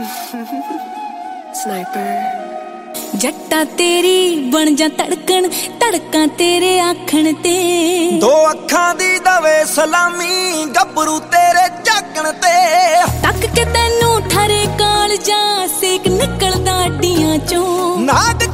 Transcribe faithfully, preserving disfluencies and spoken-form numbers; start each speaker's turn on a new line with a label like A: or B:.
A: sniper जट्टा तेरी बन जा धड़कन धड़का तेरे आखण ते
B: दो अखां दी दवे सलामी गबरू तेरे जागण ते
A: तक के तैनू ठरे काल जा सेक निकलदा अड्डियां चों
B: नाग